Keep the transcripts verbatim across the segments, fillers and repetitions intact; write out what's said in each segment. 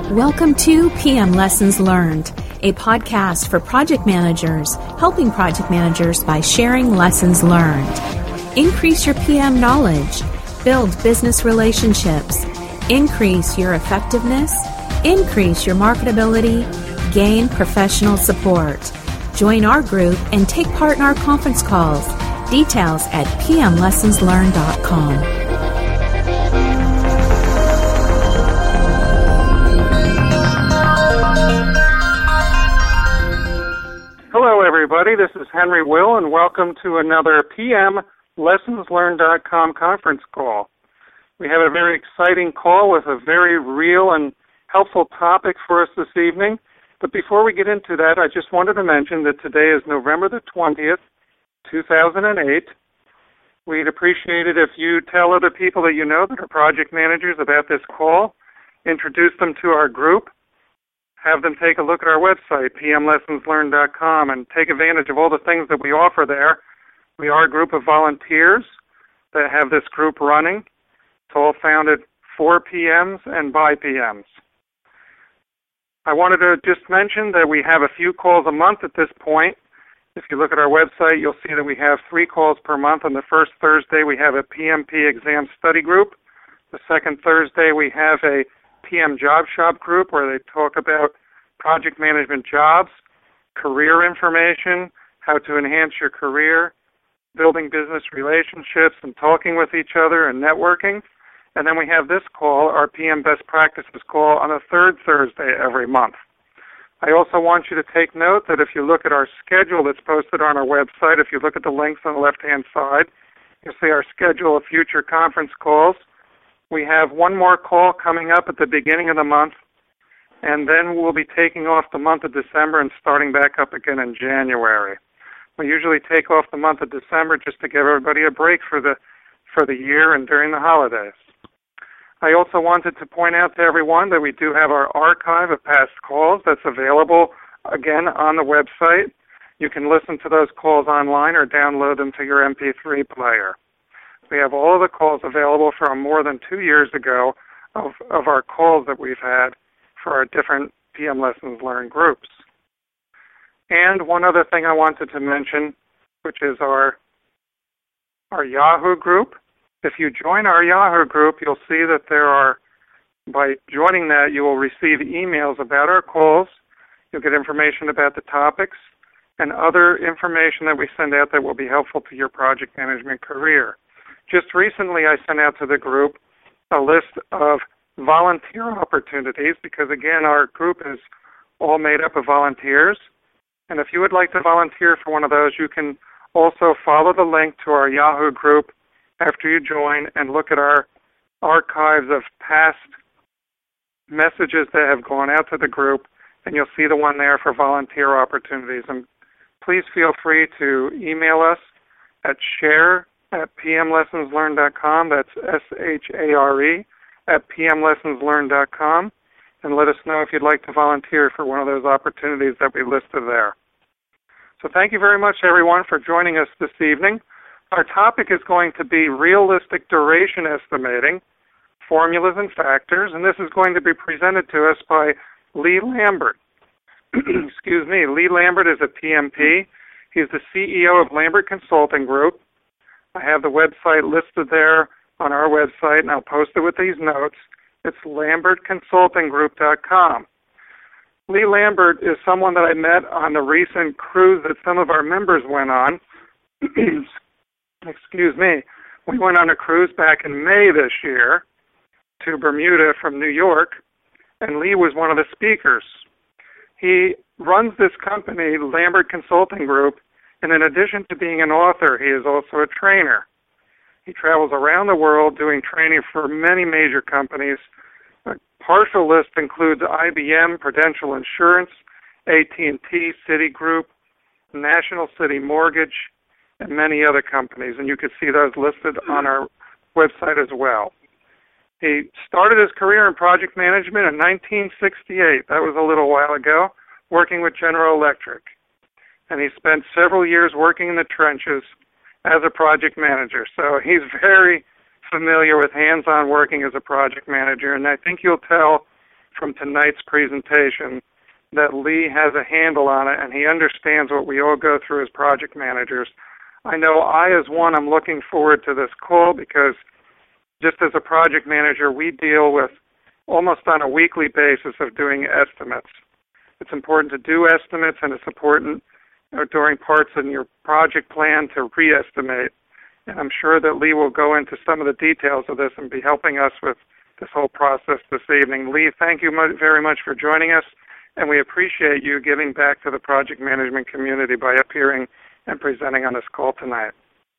Welcome to P M Lessons Learned, a podcast for project managers, helping project managers by sharing lessons learned. Increase your P M knowledge, build business relationships, increase your effectiveness, increase your marketability, gain professional support. Join our group and take part in our conference calls. Details at p m lessons learned dot com. Hello, everybody. This is Henry Will, and welcome to another P M Lessons Learned dot com conference call. We have a very exciting call with a very real and helpful topic for us this evening. But before we get into that, I just wanted to mention that today is November the twentieth, two thousand eight. We'd appreciate it if you tell other people that you know that are project managers about this call, introduce them to our group, have them take a look at our website, p m lessons learned dot com, and take advantage of all the things that we offer there. We are a group of volunteers that have this group running. It's all founded for P Ms and by P Ms. I wanted to just mention that we have a few calls a month at this point. If you look at our website, you'll see that we have three calls per month. On the first Thursday, we have a P M P exam study group. The second Thursday, we have a P M Job Shop group where they talk about project management jobs, career information, how to enhance your career, building business relationships, and talking with each other and networking. And then we have this call, our P M Best Practices call, on the third Thursday every month. I also want you to take note that if you look at our schedule that's posted on our website, if you look at the links on the left-hand side, you'll see our schedule of future conference calls. We have one more call coming up at the beginning of the month, and then we'll be taking off the month of December and starting back up again in January. We usually take off the month of December just to give everybody a break for the for the year and during the holidays. I also wanted to point out to everyone that we do have our archive of past calls that's available, again, on the website. You can listen to those calls online or download them to your M P three player. We have all of the calls available from more than two years ago of, of our calls that we've had for our different P M Lessons Learned groups. And one other thing I wanted to mention, which is our, our Yahoo group. If you join our Yahoo group, you'll see that there are, by joining that, you will receive emails about our calls. You'll get information about the topics and other information that we send out that will be helpful to your project management career. Just recently, I sent out to the group a list of volunteer opportunities because, again, our group is all made up of volunteers. And if you would like to volunteer for one of those, you can also follow the link to our Yahoo group after you join and look at our archives of past messages that have gone out to the group, and you'll see the one there for volunteer opportunities. And please feel free to email us at share at p m lessons learned dot com. That's S H A R E at p m lessons learned dot com. And let us know if you'd like to volunteer for one of those opportunities that we listed there. So thank you very much, everyone, for joining us this evening. Our topic is going to be realistic duration estimating, formulas and factors, and this is going to be presented to us by Lee Lambert. Excuse me. Lee Lambert is a P M P. He's the C E O of Lambert Consulting Group. I have the website listed there on our website, and I'll post it with these notes. It's lambert consulting group dot com. Lee Lambert is someone that I met on the recent cruise that some of our members went on. Excuse me. We went on a cruise back in May this year to Bermuda from New York, and Lee was one of the speakers. He runs this company, Lambert Consulting Group, and in addition to being an author, he is also a trainer. He travels around the world doing training for many major companies. A partial list includes I B M, Prudential Insurance, A T and T, Citigroup, National City Mortgage, and many other companies, and you can see those listed on our website as well. He started his career in project management in nineteen sixty-eight. That was a little while ago, working with General Electric. And he spent several years working in the trenches as a project manager. So he's very familiar with hands-on working as a project manager, and I think you'll tell from tonight's presentation that Lee has a handle on it and he understands what we all go through as project managers. I know I, as one, am looking forward to this call because just as a project manager, we deal with almost on a weekly basis of doing estimates. It's important to do estimates, and it's important uh, during parts in your project plan to re-estimate. And I'm sure that Lee will go into some of the details of this and be helping us with this whole process this evening. Lee, thank you mo- very much for joining us, and we appreciate you giving back to the project management community by appearing and presenting on this call tonight.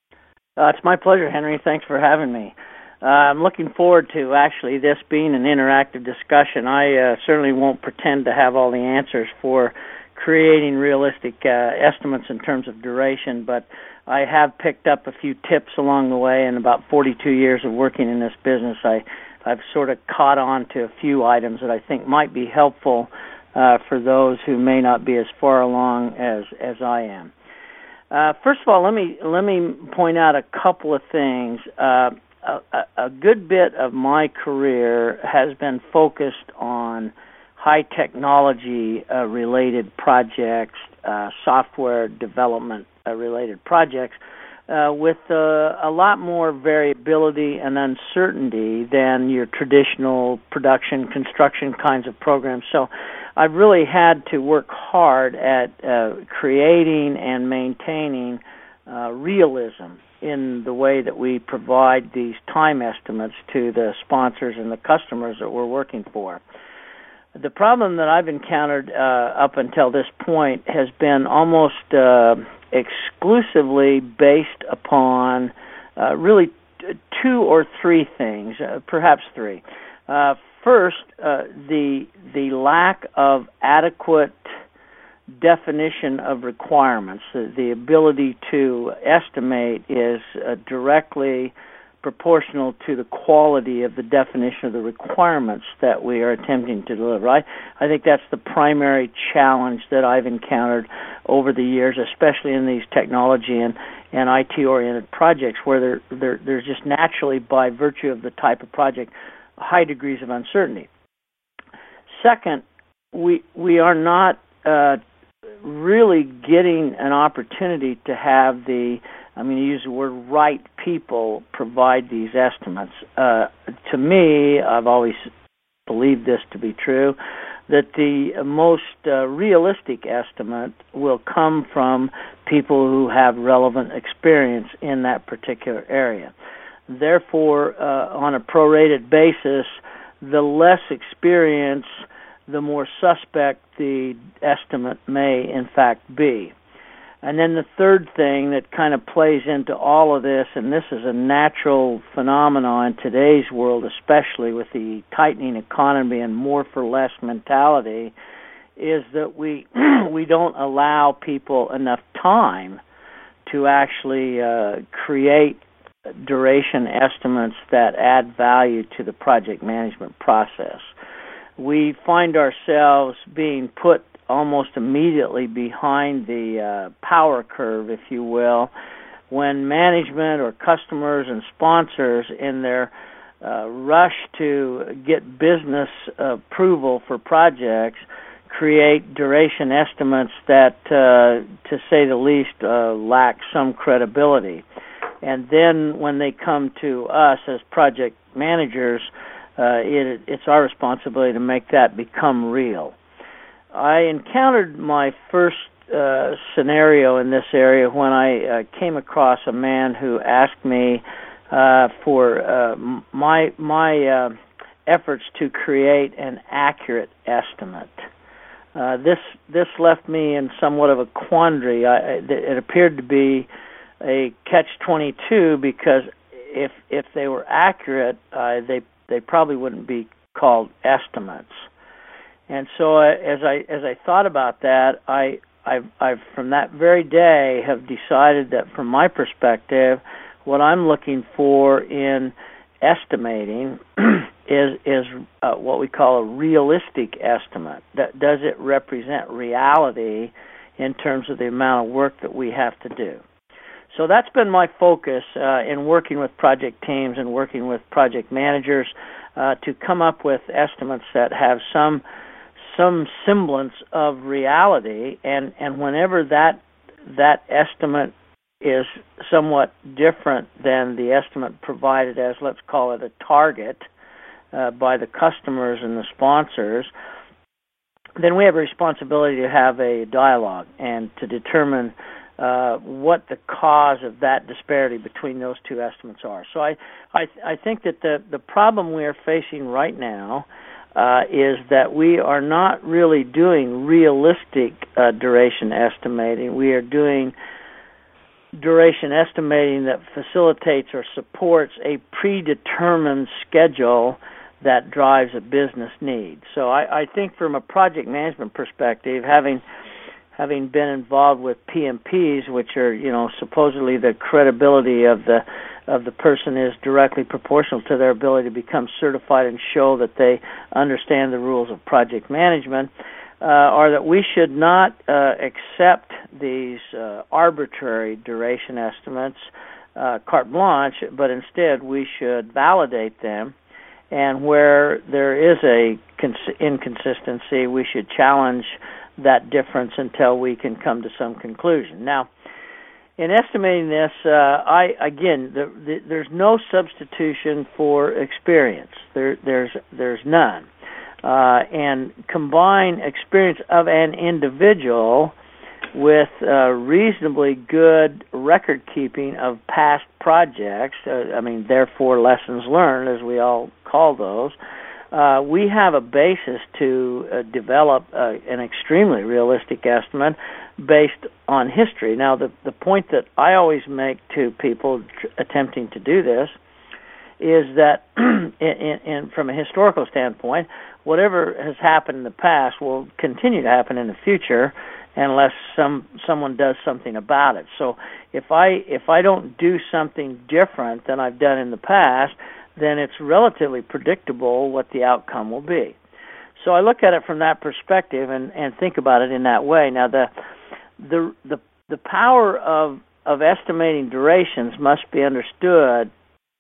Uh, it's my pleasure, Henry. Thanks for having me. Uh, I'm looking forward to actually this being an interactive discussion. I uh, certainly won't pretend to have all the answers for creating realistic uh, estimates in terms of duration, but I have picked up a few tips along the way. In about forty-two years of working in this business, I, I've sort of caught on to a few items that I think might be helpful uh, for those who may not be as far along as, as I am. Uh, first of all, let me let me point out a couple of things. Uh, A, a good bit of my career has been focused on high technology uh, related projects, uh, software development uh, related projects, uh, with uh, a lot more variability and uncertainty than your traditional production construction kinds of programs. So I've really had to work hard at uh, creating and maintaining uh, realism in the way that we provide these time estimates to the sponsors and the customers that we're working for. The problem that I've encountered uh, up until this point has been almost uh, exclusively based upon uh, really t- two or three things, uh, perhaps three. Uh, first, uh, the the lack of adequate definition of requirements. The, the ability to estimate is uh, directly proportional to the quality of the definition of the requirements that we are attempting to deliver. I, I think that's the primary challenge that I've encountered over the years, especially in these technology and, and I T-oriented projects where there, there, there's just naturally, by virtue of the type of project, high degrees of uncertainty. Second, we we are not uh, really getting an opportunity to have the, I'm going to use the word right people provide these estimates. Uh, to me, I've always believed this to be true, that the most uh, realistic estimate will come from people who have relevant experience in that particular area. Therefore, uh, on a prorated basis, the less experience, the more suspect the estimate may in fact be. And then the third thing that kind of plays into all of this, and this is a natural phenomenon in today's world, especially with the tightening economy and more for less mentality, is that we we don't allow people enough time to actually uh, create duration estimates that add value to the project management process. We find ourselves being put almost immediately behind the uh, power curve, if you will, when management or customers and sponsors, in their uh, rush to get business approval for projects, create duration estimates that, uh, to say the least, uh, lack some credibility. And then when they come to us as project managers, Uh, it, it's our responsibility to make that become real. I encountered my first uh, scenario in this area when I uh, came across a man who asked me uh, for uh, my my uh, efforts to create an accurate estimate. Uh, this this left me in somewhat of a quandary. I, it appeared to be a catch twenty-two because if if they were accurate, uh, they they probably wouldn't be called estimates. And so uh, as I as I thought about that, I I've, I've from that very day have decided that from my perspective, what I'm looking for in estimating is is uh, what we call a realistic estimate. That does it represent reality in terms of the amount of work that we have to do? So that's been my focus uh, in working with project teams and working with project managers. uh, to come up with estimates that have some some semblance of reality, and, and whenever that that estimate is somewhat different than the estimate provided as, let's call it, a target uh, by the customers and the sponsors, then we have a responsibility to have a dialogue and to determine uh, what the cause of that disparity between those two estimates are. So I, I, I think that the, the problem we are facing right now uh, is that we are not really doing realistic uh, duration estimating. We are doing duration estimating that facilitates or supports a predetermined schedule that drives a business need. So I, I think from a project management perspective, having having been involved with P M Ps, which are, you know, supposedly the credibility of the of the person is directly proportional to their ability to become certified and show that they understand the rules of project management, uh, are that we should not uh, accept these uh, arbitrary duration estimates uh, carte blanche, but instead we should validate them. And where there is a cons- inconsistency, we should challenge that difference until we can come to some conclusion. Now, in estimating this, uh, I again, the, the, there's no substitution for experience. There, there's there's none. Uh, and combine experience of an individual with uh, reasonably good record keeping of past projects, uh, I mean, therefore lessons learned, as we all call those, uh, we have a basis to uh, develop uh, an extremely realistic estimate based on history. Now, the, the point that I always make to people tr- attempting to do this is that in, in, in, from a historical standpoint, whatever has happened in the past will continue to happen in the future unless some someone does something about it. So if I if I don't do something different than I've done in the past, then it's relatively predictable what the outcome will be. So I look at it from that perspective and, and think about it in that way. Now the the the the power of of estimating durations must be understood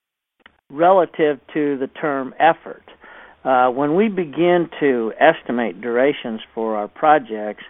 relative to the term effort. Uh, when we begin to estimate durations for our projects,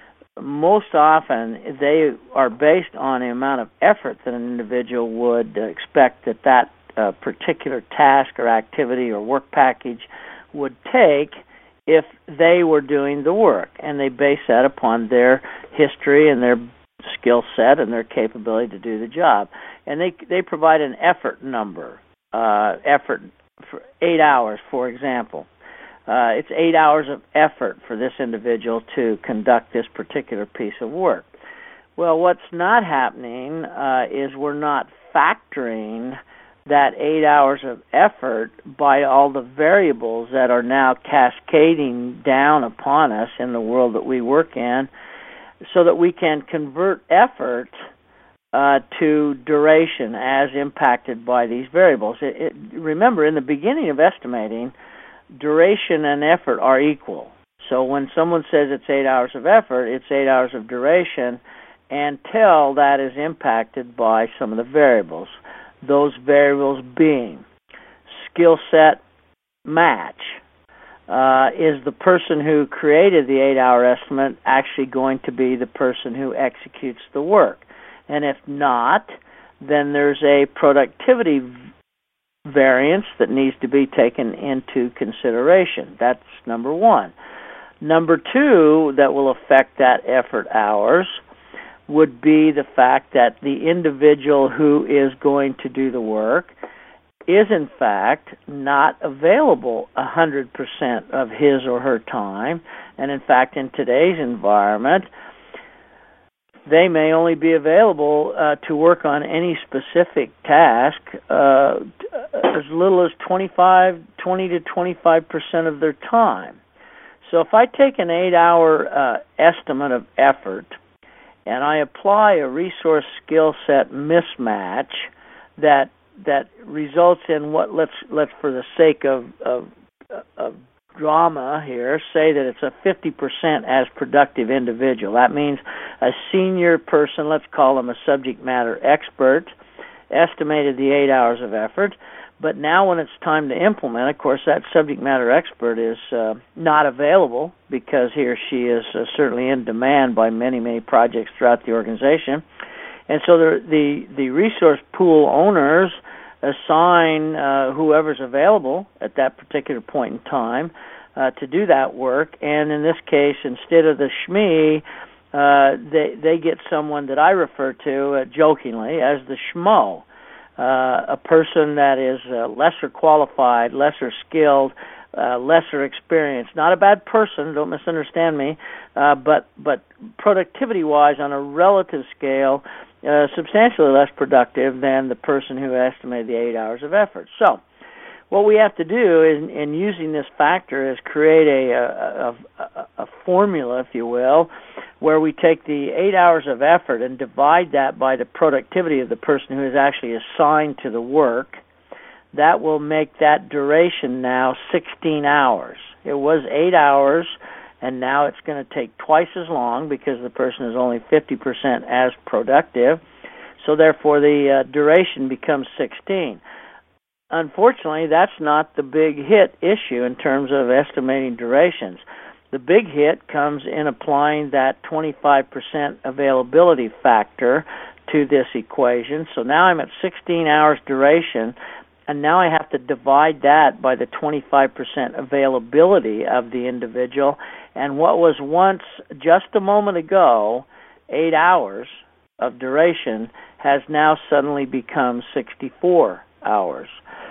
most often they are based on the amount of effort that an individual would uh, expect that that uh, particular task or activity or work package would take if they were doing the work. And they base that upon their history and their skill set and their capability to do the job. And they they provide an effort number, uh, effort for eight hours, for example. Uh, it's eight hours of effort for this individual to conduct this particular piece of work. Well, what's not happening uh, is we're not factoring that eight hours of effort by all the variables that are now cascading down upon us in the world that we work in, so that we can convert effort uh, to duration as impacted by these variables. It, it, remember, in the beginning of estimating, duration and effort are equal. So when someone says it's eight hours of effort, it's eight hours of duration until that is impacted by some of the variables. Those variables being skill set match. Uh, is the person who created the eight-hour estimate actually going to be the person who executes the work? And if not, then there's a productivity variance that needs to be taken into consideration. That's number one. Number two that will affect that effort hours would be the fact that the individual who is going to do the work is in fact not available one hundred percent of his or her time. And in fact, in today's environment, they may only be available uh, to work on any specific task uh, as little as twenty-five, twenty to twenty-five percent of their time. So if I take an eight-hour uh, estimate of effort and I apply a resource skill set mismatch that that results in what let's let's for the sake of of, of drama here, say that it's a fifty percent as productive individual. That means a senior person, let's call him a subject matter expert, estimated the eight hours of effort, But now when it's time to implement, of course, that subject matter expert is uh, not available because he or she is uh, certainly in demand by many, many projects throughout the organization. And so the the, the resource pool owners assign uh, whoever's available at that particular point in time uh, to do that work. And in this case, instead of the S M E, uh, they, they get someone that I refer to uh, jokingly as the S M O. Uh, a person that is uh, lesser qualified, lesser skilled, uh, lesser experienced. Not a bad person, don't misunderstand me, uh, but but productivity-wise, on a relative scale, uh, substantially less productive than the person who estimated the eight hours of effort. So what we have to do in, in using this factor is create a, a, a, a formula, if you will, where we take the eight hours of effort and divide that by the productivity of the person who is actually assigned to the work. That will make that duration now sixteen hours. It was eight hours, and now it's going to take twice as long because the person is only fifty percent as productive. So therefore, the uh, duration becomes sixteen. Unfortunately, that's not the big hit issue in terms of estimating durations. The big hit comes in applying that twenty-five percent availability factor to this equation. So now I'm at sixteen hours duration, and now I have to divide that by the twenty-five percent availability of the individual. And what was once, just a moment ago, eight hours of duration has now suddenly become sixty-four hours.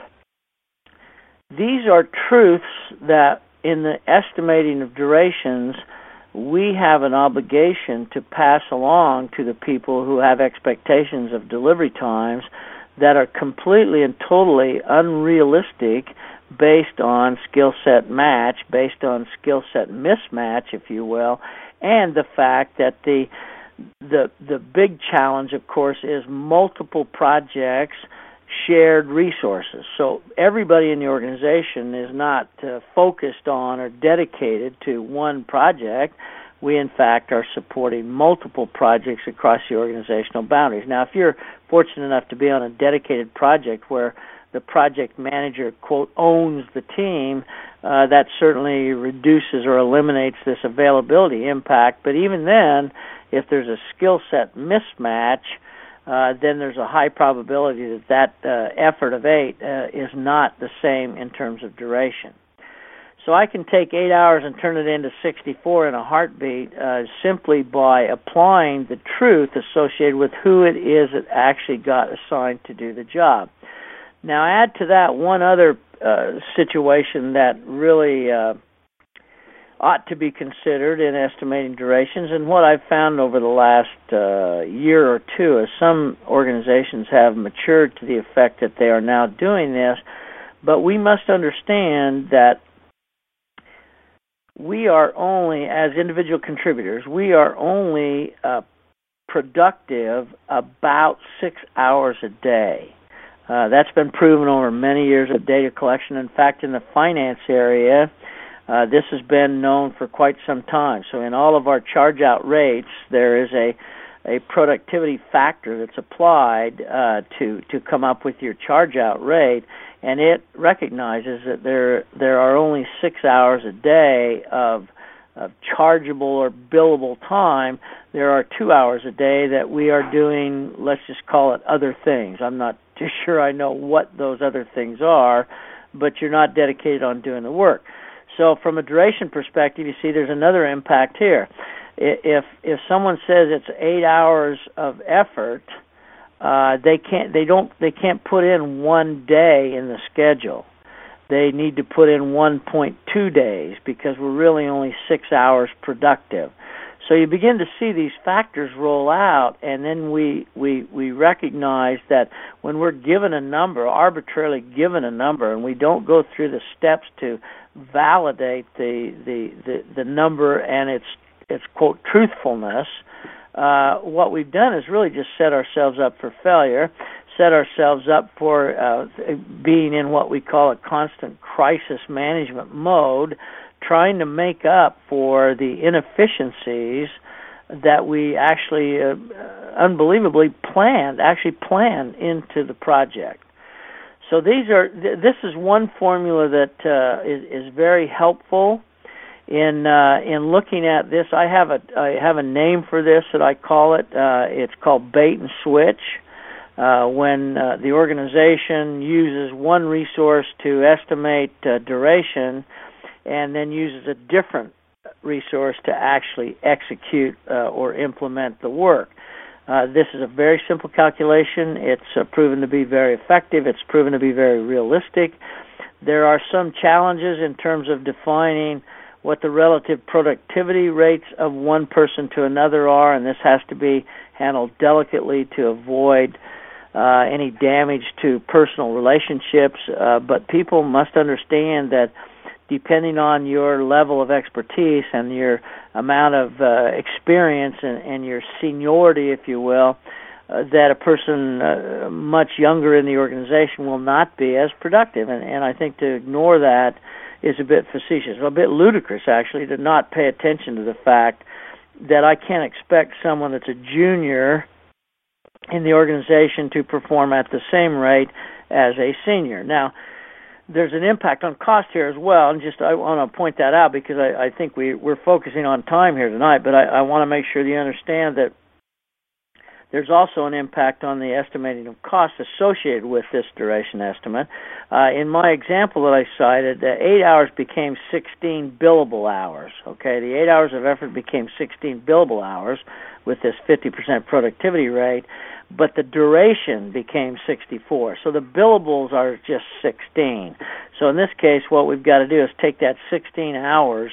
These are truths that in the estimating of durations, we have an obligation to pass along to the people who have expectations of delivery times that are completely and totally unrealistic based on skill set match, based on skill set mismatch, if you will, and the fact that the the the big challenge, of course, is multiple projects, shared resources. So everybody in the organization is not uh, focused on or dedicated to one project. We, in fact, are supporting multiple projects across the organizational boundaries. Now, if you're fortunate enough to be on a dedicated project where the project manager, quote, owns the team, uh, that certainly reduces or eliminates this availability impact. But even then, if there's a skill set mismatch, Uh, then there's a high probability that that uh, effort of eight uh, is not the same in terms of duration. So I can take eight hours and turn it into sixty-four in a heartbeat uh, simply by applying the truth associated with who it is that actually got assigned to do the job. Now add to that one other uh, situation that really uh, ought to be considered in estimating durations, and what I've found over the last uh, year or two is some organizations have matured to the effect that they are now doing this, but we must understand that we are only, as individual contributors, we are only uh, productive about six hours a day. Uh, that's been proven over many years of data collection. In fact, in the finance area, Uh, this has been known for quite some time. So in all of our charge-out rates, there is a, a productivity factor that's applied uh, to, to come up with your charge-out rate, and it recognizes that there there are only six hours a day of, of chargeable or billable time. There are two hours a day that we are doing, let's just call it other things. I'm not too sure I know what those other things are, but you're not dedicated on doing the work. So from a duration perspective, you see there's another impact here. If if someone says it's eight hours of effort, uh, they can't they don't they can't put in one day in the schedule. They need to put in one point two days because we're really only six hours productive. So you begin to see these factors roll out, and then we, we, we recognize that when we're given a number, arbitrarily given a number, and we don't go through the steps to validate the the, the, the number and its its quote truthfulness, uh, what we've done is really just set ourselves up for failure, set ourselves up for uh, being in what we call a constant crisis management mode, trying to make up for the inefficiencies that we actually uh, unbelievably planned, actually planned into the project. So these are. Th- this is one formula that uh, is, is very helpful in uh, in looking at this. I have a I have a name for this that I call it. Uh, it's called bait and switch. Uh, when uh, the organization uses one resource to estimate uh, duration, and then uses a different resource to actually execute uh, or implement the work. Uh, this is a very simple calculation. It's uh, proven to be very effective. It's proven to be very realistic. There are some challenges in terms of defining what the relative productivity rates of one person to another are, and this has to be handled delicately to avoid uh, any damage to personal relationships. Uh, but people must understand that depending on your level of expertise and your amount of uh, experience and, and your seniority, if you will, uh, that a person uh, much younger in the organization will not be as productive. And, and I think to ignore that is a bit facetious, a bit ludicrous, actually, to not pay attention to the fact that I can't expect someone that's a junior in the organization to perform at the same rate as a senior. Now, there's an impact on cost here as well, and just I want to point that out because I, I think we, we're focusing on time here tonight, but I, I want to make sure that you understand that there's also an impact on the estimating of costs associated with this duration estimate. Uh, in my example that I cited, uh, eight hours became sixteen billable hours. Okay, the eight hours of effort became sixteen billable hours with this fifty percent productivity rate, but the duration became sixty-four. So the billables are just sixteen. So in this case, what we've got to do is take that sixteen hours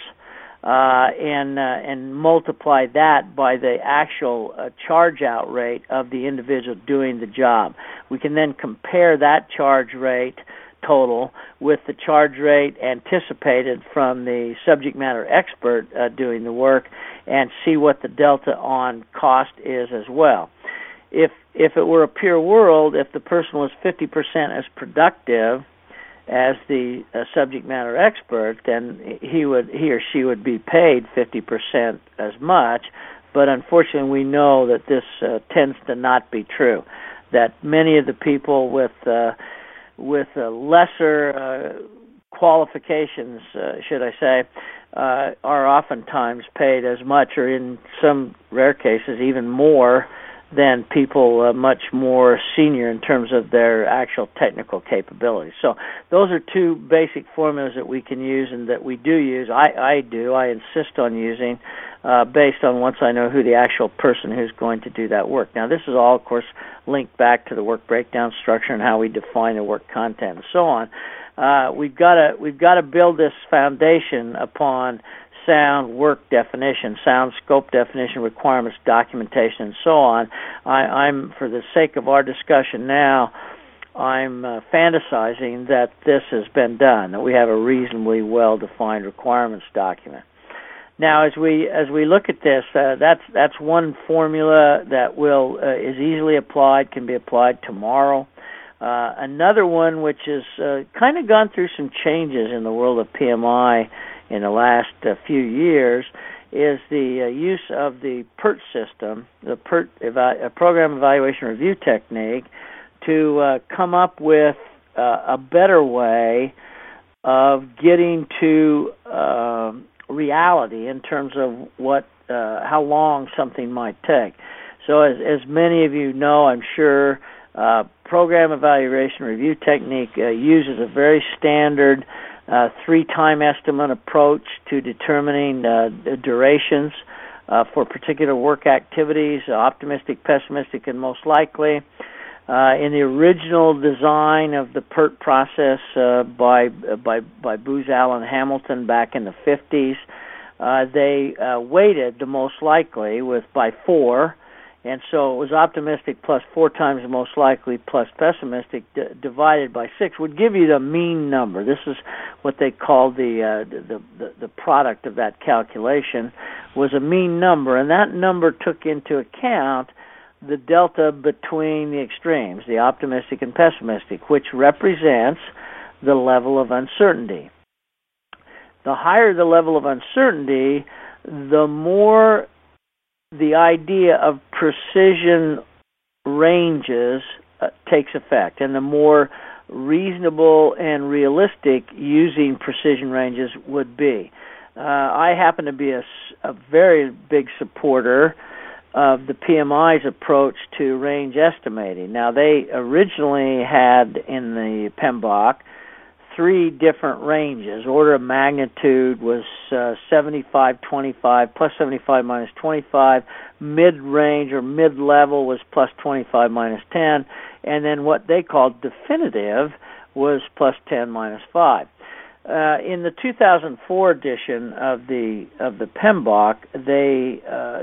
uh, and uh, and multiply that by the actual uh, charge-out rate of the individual doing the job. We can then compare that charge rate total with the charge rate anticipated from the subject matter expert uh, doing the work and see what the delta on cost is as well. If if it were a pure world, if the person was fifty percent as productive as the uh, subject matter expert, then he would he or she would be paid fifty percent as much. But unfortunately, we know that this uh, tends to not be true. That many of the people with uh, with uh, lesser uh, qualifications, uh, should I say, uh, are oftentimes paid as much, or in some rare cases, even more than people uh, much more senior in terms of their actual technical capabilities. So those are two basic formulas that we can use and that we do use. I, I do. I insist on using uh, based on once I know who the actual person who's going to do that work. Now, this is all, of course, linked back to the work breakdown structure and how we define the work content and so on. Uh, we've got to we've got to build this foundation upon sound work definition, sound scope definition, requirements, documentation, and so on. I, I'm, for the sake of our discussion now, I'm uh, fantasizing that this has been done, that we have a reasonably well-defined requirements document. Now, as we as we look at this, uh, that's that's one formula that will uh, is easily applied, can be applied tomorrow. Uh, another one, which has uh, kind of gone through some changes in the world of P M I in the last uh, few years, is the uh, use of the PERT system, the PERT eva- Program Evaluation Review Technique, to uh, come up with uh, a better way of getting to uh, reality in terms of what, uh, how long something might take. So, as, as many of you know, I'm sure, uh, Program Evaluation Review Technique uh, uses a very standard Uh, three-time estimate approach to determining uh, the durations uh, for particular work activities, uh, optimistic, pessimistic, and most likely. Uh, in the original design of the PERT process uh, by uh, by by Booz Allen Hamilton back in the fifties, uh, they uh, weighted the most likely with by four. And so it was optimistic plus four times the most likely plus pessimistic d- divided by six would give you the mean number. This is what they called the, uh, the, the the product of that calculation was a mean number, and that number took into account the delta between the extremes, the optimistic and pessimistic, which represents the level of uncertainty. The higher the level of uncertainty, the more the idea of precision ranges uh, takes effect, and the more reasonable and realistic using precision ranges would be. Uh, I happen to be a, a very big supporter of the P M I's approach to range estimating. Now, they originally had in the PMBOK three different ranges. Order of magnitude was uh, seventy-five, twenty-five, plus seventy-five minus twenty-five. Mid-range or mid-level was plus twenty-five minus ten. And then what they called definitive was plus ten minus five. Uh, in the two thousand four edition of the of the PMBOK, they uh,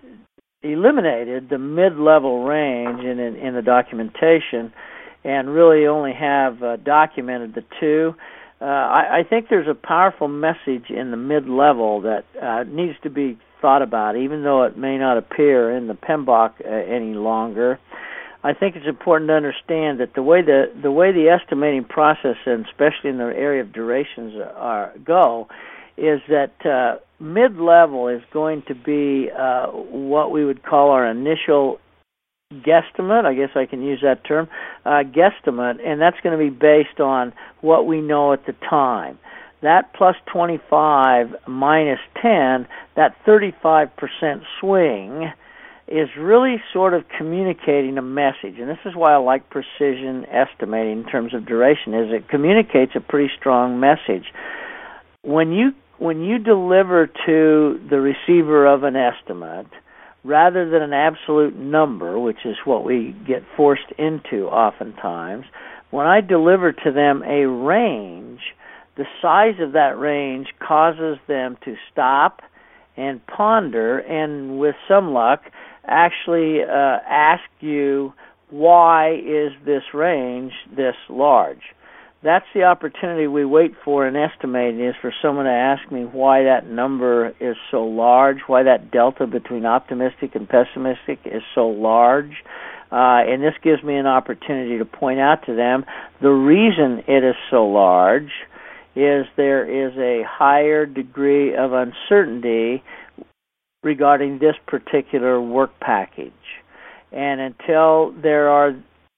eliminated the mid-level range in, in, in the documentation and really only have uh, documented the two. Uh, I, I think there's a powerful message in the mid-level that uh, needs to be thought about, even though it may not appear in the PMBOK uh, any longer. I think it's important to understand that the way the the way the estimating process, and especially in the area of durations, are go, is that uh, mid-level is going to be uh, what we would call our initial guesstimate. I guess I can use that term, uh, guesstimate, and that's going to be based on what we know at the time. That plus twenty-five minus ten, that thirty-five percent swing, is really sort of communicating a message. And this is why I like precision estimating in terms of duration, is it communicates a pretty strong message. When you when you deliver to the receiver of an estimate, rather than an absolute number, which is what we get forced into oftentimes, when I deliver to them a range, the size of that range causes them to stop and ponder, and with some luck, actually uh, ask you, why is this range this large? That's the opportunity we wait for in estimating, is for someone to ask me why that number is so large, why that delta between optimistic and pessimistic is so large. Uh, and this gives me an opportunity to point out to them the reason it is so large is there is a higher degree of uncertainty regarding this particular work package. And until there are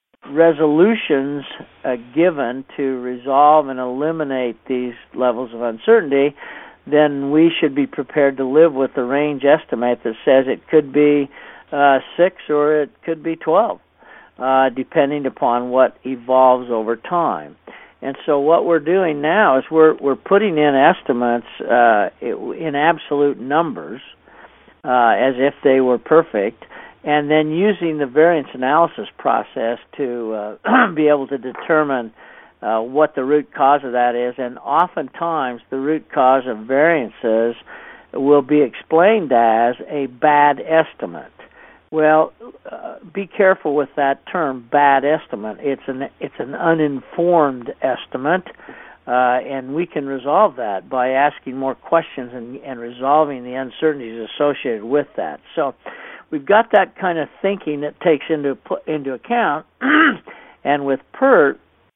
resolutions uh, given to resolve and eliminate these levels of uncertainty, then we should be prepared to live with the range estimate that says it could be uh, six or it could be twelve, uh, depending upon what evolves over time. And so what we're doing now is we're we're putting in estimates uh, in absolute numbers, uh, as if they were perfect, and then using the variance analysis process to uh, be able to determine uh, what the root cause of that is. And oftentimes the root cause of variances will be explained as a bad estimate. Well, uh, be careful with that term, bad estimate. It's an it's an uninformed estimate, uh, and we can resolve that by asking more questions and, and resolving the uncertainties associated with that. So we've got that kind of thinking that takes into into account, and with PERT,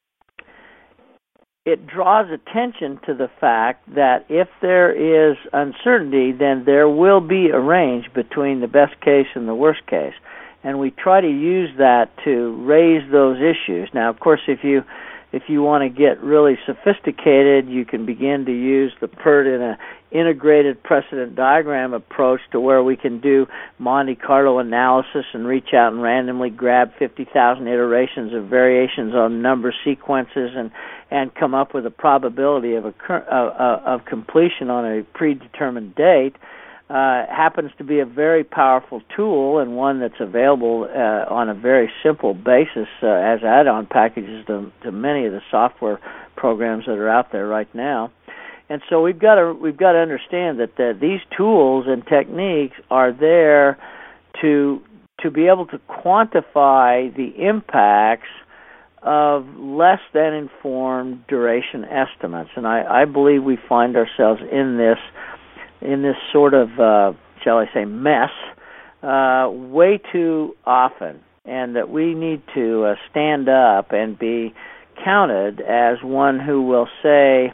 it draws attention to the fact that if there is uncertainty, then there will be a range between the best case and the worst case. And we try to use that to raise those issues. Now, of course, if you if you want to get really sophisticated, you can begin to use the PERT in a integrated precedent diagram approach, to where we can do Monte Carlo analysis and reach out and randomly grab fifty thousand iterations of variations on number sequences and, and come up with a probability of, a, uh, of completion on a predetermined date. Uh, happens to be a very powerful tool, and one that's available uh, on a very simple basis uh, as add-on packages to, to many of the software programs that are out there right now. And so we've got to we've got to understand that the, these tools and techniques are there to to be able to quantify the impacts of less than informed duration estimates. And I, I believe we find ourselves in this in this sort of uh, shall I say mess uh, way too often, and that we need to uh, stand up and be counted as one who will say,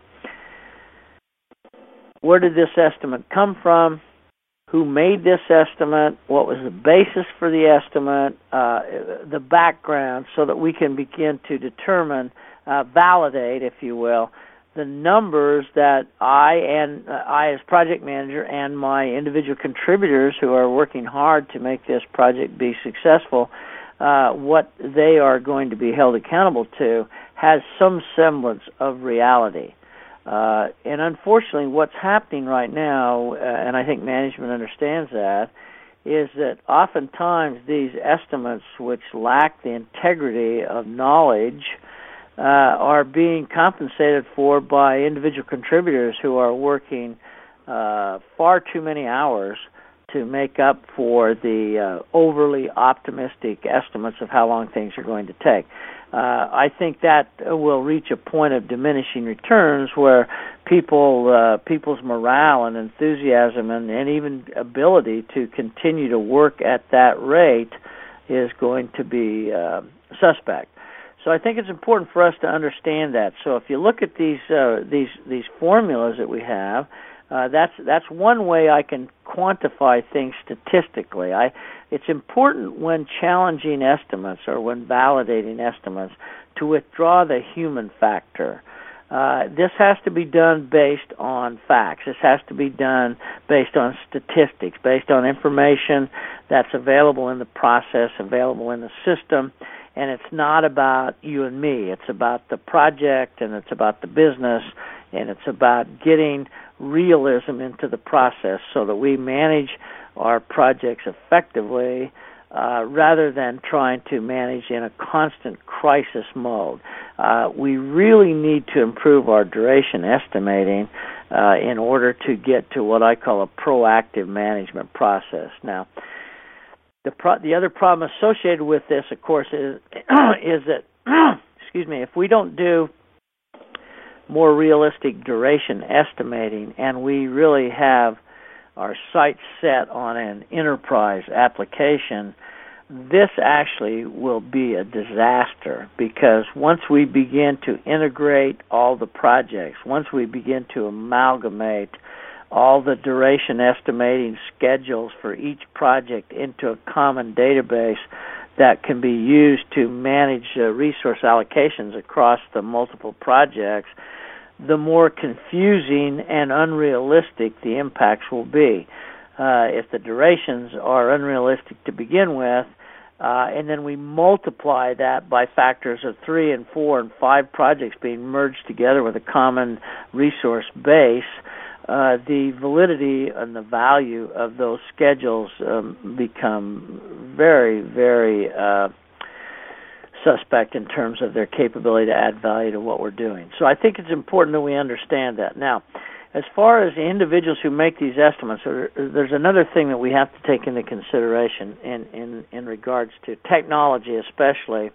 where did this estimate come from? Who made this estimate? What was the basis for the estimate? Uh, the background, so that we can begin to determine uh, validate, if you will, the numbers that I and uh, I as project manager and my individual contributors who are working hard to make this project be successful, uh, what they are going to be held accountable to has some semblance of reality. Uh, and unfortunately, what's happening right now, uh, and I think management understands that, is that oftentimes these estimates, which lack the integrity of knowledge, uh, are being compensated for by individual contributors who are working uh, far too many hours to make up for the uh, overly optimistic estimates of how long things are going to take. Uh, I think that will reach a point of diminishing returns where people, uh, people's morale and enthusiasm and, and even ability to continue to work at that rate is going to be uh, suspect. So I think it's important for us to understand that. So if you look at these uh, these these formulas that we have, uh, that's that's one way I can quantify things statistically. I it's important when challenging estimates or when validating estimates to withdraw the human factor. Uh, this has to be done based on facts. This has to be done based on statistics, based on information that's available in the process, available in the system. And it's not about you and me. It's about the project, and it's about the business, and it's about getting realism into the process so that we manage our projects effectively uh, rather than trying to manage in a constant crisis mode. Uh, we really need to improve our duration estimating uh, in order to get to what I call a proactive management process. Now, The pro- the other problem associated with this, of course, is is that excuse me, if we don't do more realistic duration estimating and we really have our sights set on an enterprise application, this actually will be a disaster, because once we begin to integrate all the projects, once we begin to amalgamate all the duration estimating schedules for each project into a common database that can be used to manage uh, resource allocations across the multiple projects, the more confusing and unrealistic the impacts will be. Uh, if the durations are unrealistic to begin with, uh, and then we multiply that by factors of three and four and five projects being merged together with a common resource base, Uh, the validity and the value of those schedules um, become very, very uh, suspect in terms of their capability to add value to what we're doing. So I think it's important that we understand that. Now, as far as the individuals who make these estimates, there's another thing that we have to take into consideration in, in, in regards to technology especially.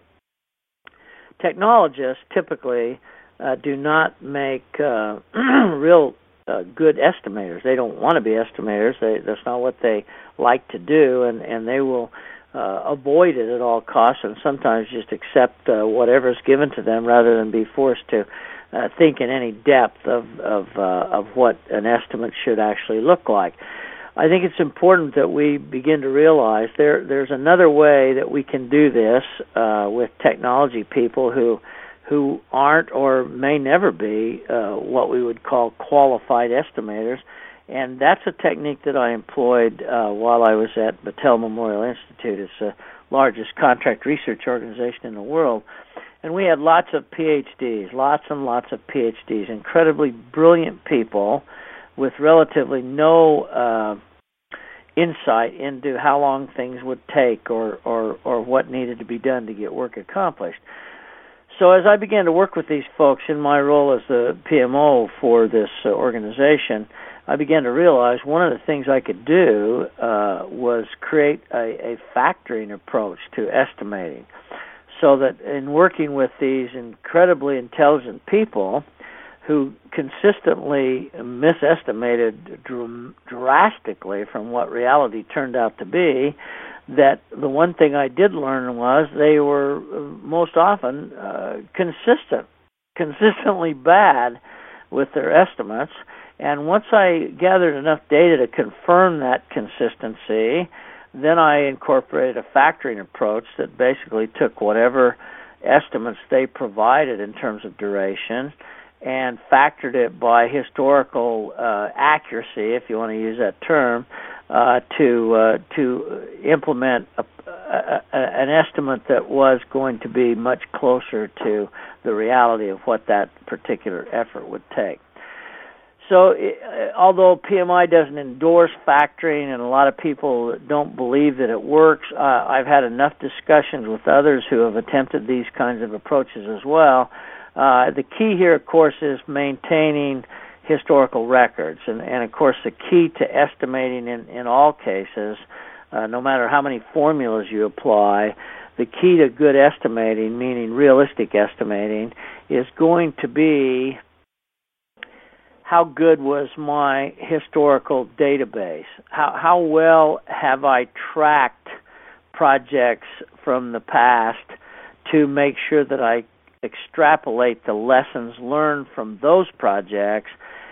Technologists typically uh, do not make uh, real Uh, good estimators. They don't want to be estimators. They, that's not what they like to do, and, and they will uh, avoid it at all costs and sometimes just accept uh, whatever is given to them rather than be forced to uh, think in any depth of of, uh, of what an estimate should actually look like. I think it's important that we begin to realize there there's another way that we can do this uh, with technology people who who aren't or may never be uh, what we would call qualified estimators. And that's a technique that I employed uh, while I was at Battelle Memorial Institute. It's the largest contract research organization in the world. And we had lots of P H Ds, lots and lots of P H Ds, incredibly brilliant people with relatively no uh, insight into how long things would take or, or, or what needed to be done to get work accomplished. So as I began to work with these folks in my role as the P M O for this uh, organization, I began to realize one of the things I could do uh, was create a, a factoring approach to estimating, so that in working with these incredibly intelligent people who consistently misestimated dr- drastically from what reality turned out to be, that the one thing I did learn was they were most often uh, consistent, consistently bad with their estimates. And once I gathered enough data to confirm that consistency, then I incorporated a factoring approach that basically took whatever estimates they provided in terms of duration and factored it by historical uh, accuracy, if you want to use that term, uh, to uh, to implement a, a, a, an estimate that was going to be much closer to the reality of what that particular effort would take. So uh, although P M I doesn't endorse factoring and a lot of people don't believe that it works, uh, I've had enough discussions with others who have attempted these kinds of approaches as well. Uh, the key here, of course, is maintaining historical records. And, and of course, the key to estimating in, in all cases, uh, no matter how many formulas you apply, the key to good estimating, meaning realistic estimating, is going to be how good was my historical database? How, how well have I tracked projects from the past to make sure that I extrapolate the lessons learned from those projects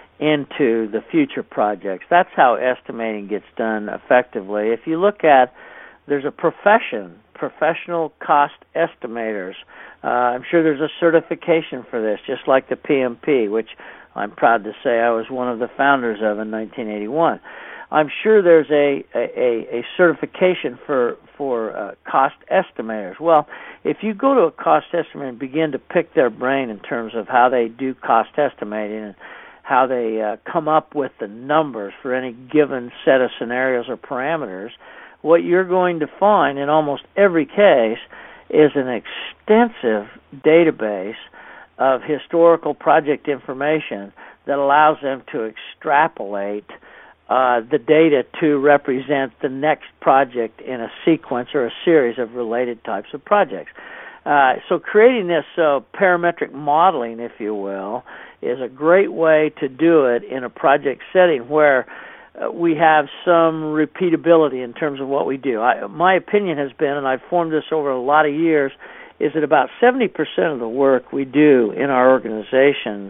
into the future projects? That's how estimating gets done effectively. If you look at, there's a profession, professional cost estimators. Uh, I'm sure there's a certification for this, just like the P M P, which I'm proud to say I was one of the founders of in nineteen eighty-one. I'm sure there's a a, a certification for for uh, cost estimators. Well, if you go to a cost estimator and begin to pick their brain in terms of how they do cost estimating and how they uh, come up with the numbers for any given set of scenarios or parameters, what you're going to find in almost every case is an extensive database of historical project information that allows them to extrapolate uh, the data to represent the next project in a sequence or a series of related types of projects. Uh, so creating this uh, parametric modeling, if you will, is a great way to do it in a project setting where uh, we have some repeatability in terms of what we do. I, my opinion has been, and I've formed this over a lot of years, is that about seventy percent of the work we do in our organizations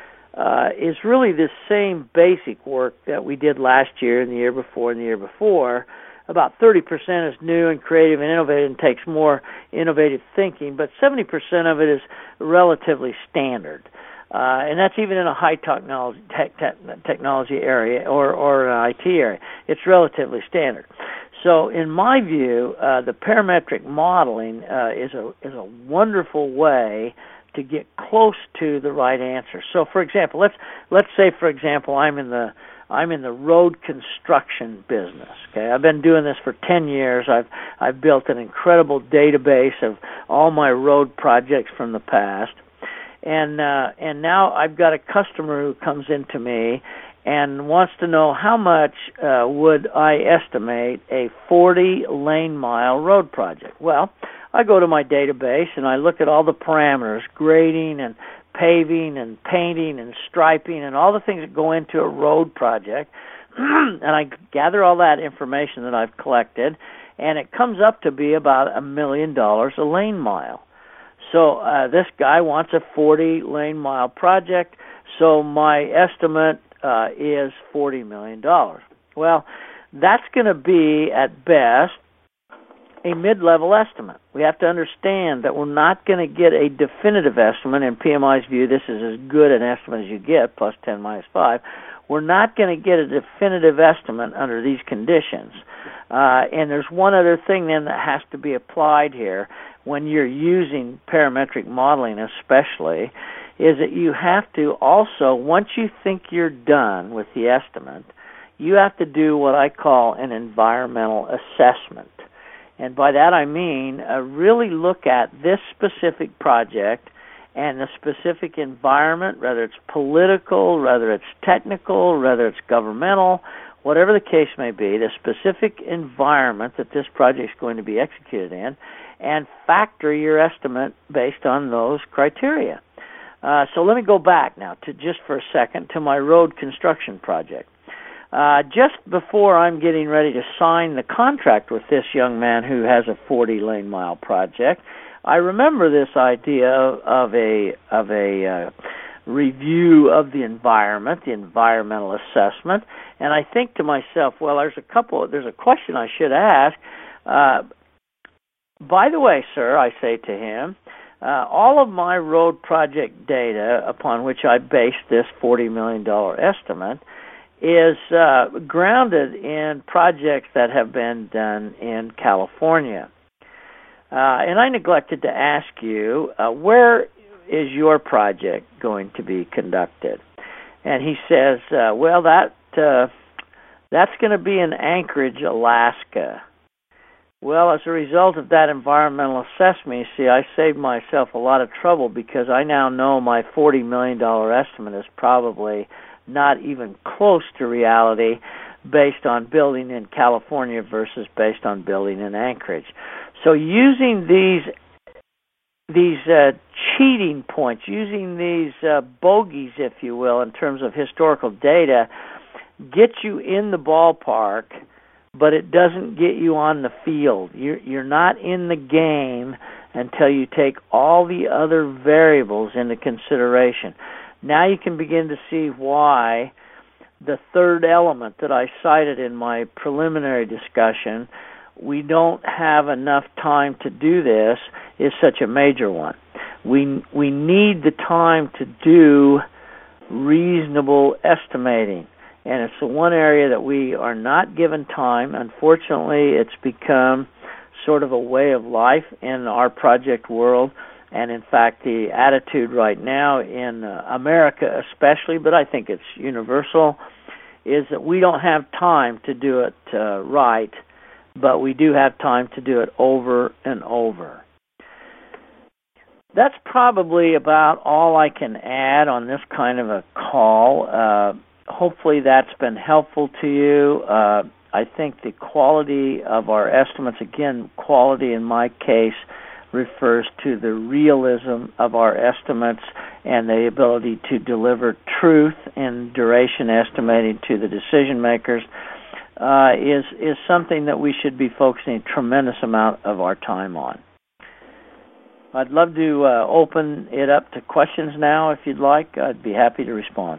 uh, is really the same basic work that we did last year and the year before and the year before. About thirty percent is new and creative and innovative and takes more innovative thinking, but seventy percent of it is relatively standard. Uh, and that's even in a high technology, tech, tech, technology area or, or an I T area. It's relatively standard. So, in my view, uh, the parametric modeling uh, is a is a wonderful way to get close to the right answer. So, for example, let's let's say, for example, I'm in the I'm in the road construction business. Okay, I've been doing this for ten years. I've I've built an incredible database of all my road projects from the past, and uh, and now I've got a customer who comes into me and wants to know how much uh, would I estimate a forty lane mile road project. Well, I go to my database and I look at all the parameters, grading and paving and painting and striping and all the things that go into a road project, and I gather all that information that I've collected, and it comes up to be about a million dollars a lane mile. So uh, this guy wants a forty lane mile project, so my estimate Uh, is forty million dollars. Well, that's going to be, at best, a mid-level estimate. We have to understand that we're not going to get a definitive estimate. In P M I's view, this is as good an estimate as you get, plus ten minus five. We're not going to get a definitive estimate under these conditions. Uh, and there's one other thing, then, that has to be applied here when you're using parametric modeling especially, is that you have to also, once you think you're done with the estimate, you have to do what I call an environmental assessment. And by that I mean uh, really look at this specific project and the specific environment, whether it's political, whether it's technical, whether it's governmental, whatever the case may be, the specific environment that this project is going to be executed in, and factor your estimate based on those criteria. Uh, so let me go back now to just for a second to my road construction project. Uh, just before I'm getting ready to sign the contract with this young man who has a forty lane mile project, I remember this idea of, of a of a uh, review of the environment, the environmental assessment, and I think to myself, well, there's a couple, there's a question I should ask. Uh, by the way, sir, I say to him, Uh, all of my road project data upon which I based this forty million dollars estimate is uh, grounded in projects that have been done in California. Uh, and I neglected to ask you, uh, where is your project going to be conducted? And he says, uh, well, that uh, that's going to be in Anchorage, Alaska. Well, as a result of that environmental assessment, you see, I saved myself a lot of trouble because I now know my forty million dollars estimate is probably not even close to reality based on building in California versus based on building in Anchorage. So using these these uh, cheating points, using these uh, bogeys, if you will, in terms of historical data, gets you in the ballpark, but it doesn't get you on the field. You're, you're not in the game until you take all the other variables into consideration. Now you can begin to see why the third element that I cited in my preliminary discussion, we don't have enough time to do this, is such a major one. We we need the time to do reasonable estimating. And it's the one area that we are not given time. Unfortunately, it's become sort of a way of life in our project world. And in fact, the attitude right now in uh, America especially, but I think it's universal, is that we don't have time to do it uh, right, but we do have time to do it over and over. That's probably about all I can add on this kind of a call. Uh, hopefully that's been helpful to you. Uh, I think the quality of our estimates, again, quality in my case, refers to the realism of our estimates and the ability to deliver truth in duration estimating to the decision makers uh, is is something that we should be focusing a tremendous amount of our time on. I'd love to uh, open it up to questions now if you'd like. I'd be happy to respond.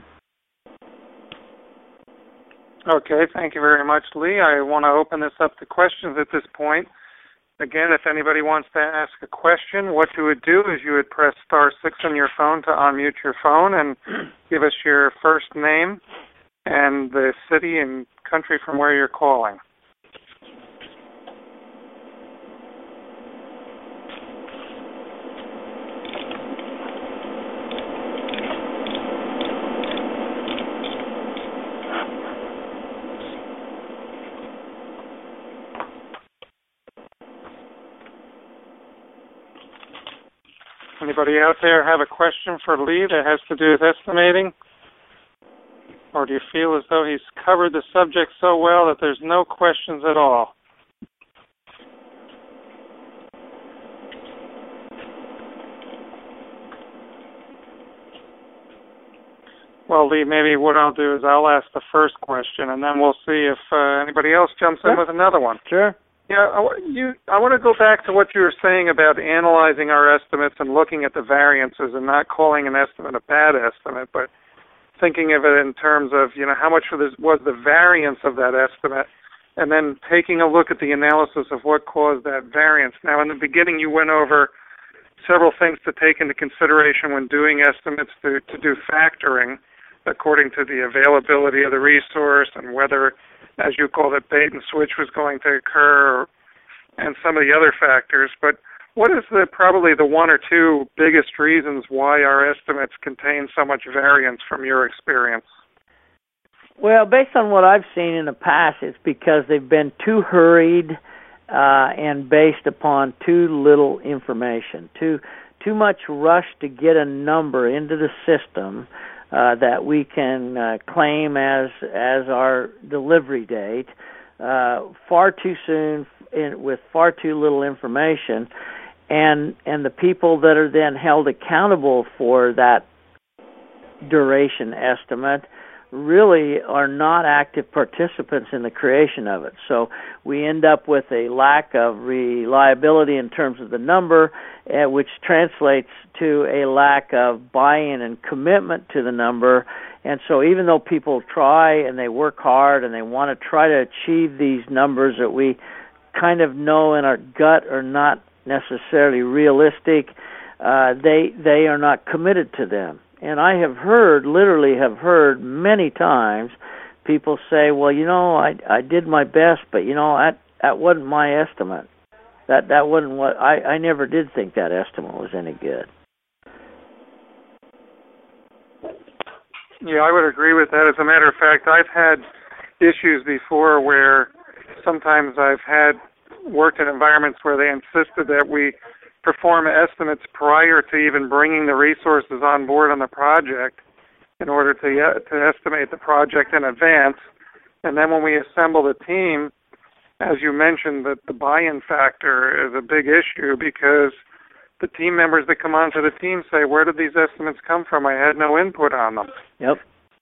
Okay, thank you very much, Lee. I want to open this up to questions at this point. Again, if anybody wants to ask a question, what you would do is you would press star six on your phone to unmute your phone and give us your first name and the city and country from where you're calling. Anybody out there have a question for Lee that has to do with estimating? Or do you feel as though he's covered the subject so well that there's no questions at all? Well, Lee, maybe what I'll do is I'll ask the first question, and then we'll see if uh, anybody else jumps in sure. with another one. Sure. Yeah, I, you, I want to go back to what you were saying about analyzing our estimates and looking at the variances and not calling an estimate a bad estimate, but thinking of it in terms of, you know, how much was the variance of that estimate, and then taking a look at the analysis of what caused that variance. Now, in the beginning, you went over several things to take into consideration when doing estimates to, to do factoring, according to the availability of the resource and whether, as you called it, bait and switch was going to occur, and some of the other factors. But what is the probably the one or two biggest reasons why our estimates contain so much variance from your experience? Well, based on what I've seen in the past, it's because they've been too hurried uh, and based upon too little information, too too much rush to get a number into the system Uh, that we can uh, claim as as our delivery date uh, far too soon in, with far too little information, and and the people that are then held accountable for that duration estimate really are not active participants in the creation of it. So we end up with a lack of reliability in terms of the number, uh, which translates to a lack of buy-in and commitment to the number. And so even though people try and they work hard and they want to try to achieve these numbers that we kind of know in our gut are not necessarily realistic, uh, they they are not committed to them. And I have heard, literally have heard many times, people say, well, you know, I I did my best, but, you know, that, that wasn't my estimate. That that wasn't what, I, I never did think that estimate was any good. Yeah, I would agree with that. As a matter of fact, I've had issues before where sometimes I've had worked in environments where they insisted that we perform estimates prior to even bringing the resources on board on the project in order to uh, to estimate the project in advance. And then when we assemble the team, as you mentioned, that the buy-in factor is a big issue because the team members that come onto the team say, where did these estimates come from? I had no input on them. Yep.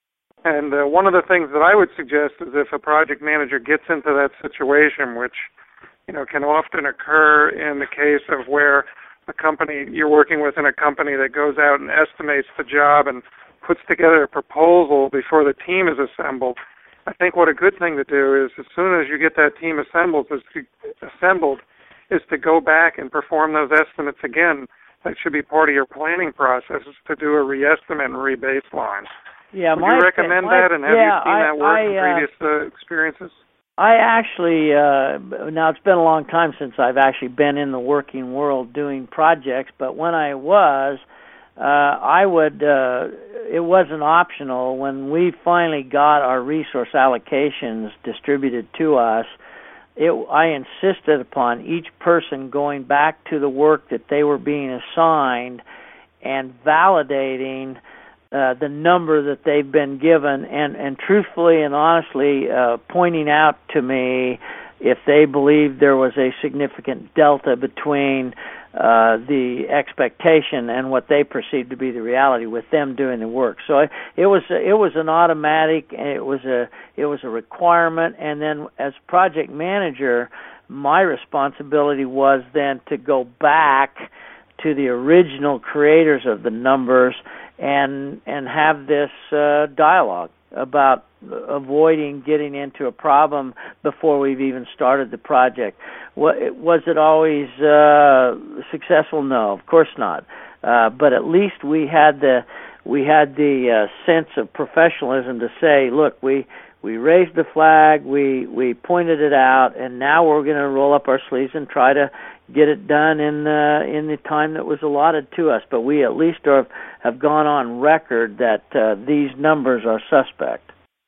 And uh, one of the things that I would suggest is if a project manager gets into that situation, which you know, can often occur in the case of where a company you're working with in a company that goes out and estimates the job and puts together a proposal before the team is assembled. I think what a good thing to do is as soon as you get that team assembled, is to, assembled, is to go back and perform those estimates again. That should be part of your planning process, is to do a re-estimate and re-baseline. Yeah, Would my, you recommend my, that, and have yeah, you seen I, that work I, in uh, previous uh, experiences? I actually, uh, now it's been a long time since I've actually been in the working world doing projects, but when I was, uh, I would, uh, it wasn't optional. When we finally got our resource allocations distributed to us, it, I insisted upon each person going back to the work that they were being assigned and validating Uh, the number that they've been given, and, and truthfully and honestly uh, pointing out to me if they believed there was a significant delta between uh, the expectation and what they perceived to be the reality with them doing the work. So it, it was it was an automatic, it was a it was a requirement, and then as project manager, my responsibility was then to go back to the original creators of the numbers and and have this uh, dialogue about avoiding getting into a problem before we've even started the project. Was it always uh, successful? No, of course not. Uh, but at least we had the we had the uh, sense of professionalism to say, look, we we raised the flag, we we pointed it out, and now we're going to roll up our sleeves and try to get it done in uh, in the time that was allotted to us. But we at least are, have gone on record that uh, these numbers are suspect.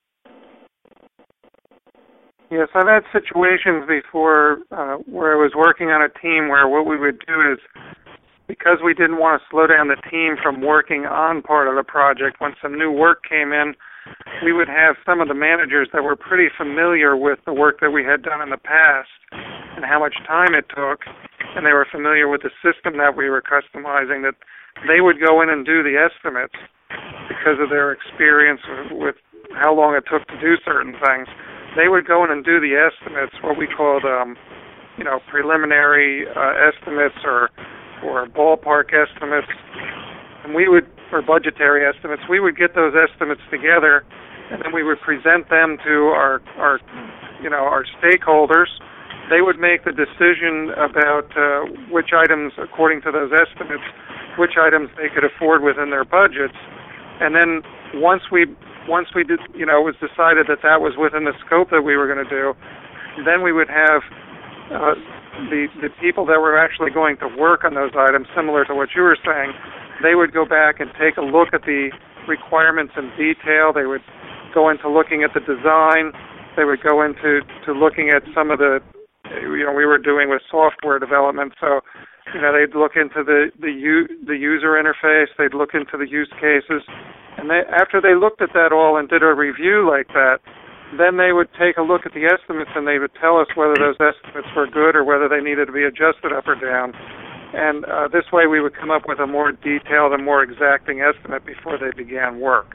Yes, I've had situations before uh, where I was working on a team where what we would do is, because we didn't want to slow down the team from working on part of the project, when some new work came in, we would have some of the managers that were pretty familiar with the work that we had done in the past and how much time it took, and they were familiar with the system that we were customizing, that they would go in and do the estimates because of their experience with, with how long it took to do certain things. They would go in and do the estimates, what we called, um, you know, preliminary uh, estimates or or ballpark estimates, and we would, or budgetary estimates, we would get those estimates together, and then we would present them to our, our you know, our stakeholders. They would make the decision about uh, which items, according to those estimates, which items they could afford within their budgets, and then once we once we did, you know, it was decided that that was within the scope that we were going to do, then we would have uh, the the people that were actually going to work on those items, similar to what you were saying, they would go back and take a look at the requirements in detail. They would go into looking at the design. They would go into to looking at some of the, you know, we were doing with software development. So, you know, they'd look into the the, u, the user interface. They'd look into the use cases. And they, after they looked at that all and did a review like that, then they would take a look at the estimates and they would tell us whether those estimates were good or whether they needed to be adjusted up or down. And uh, this way we would come up with a more detailed and more exacting estimate before they began work.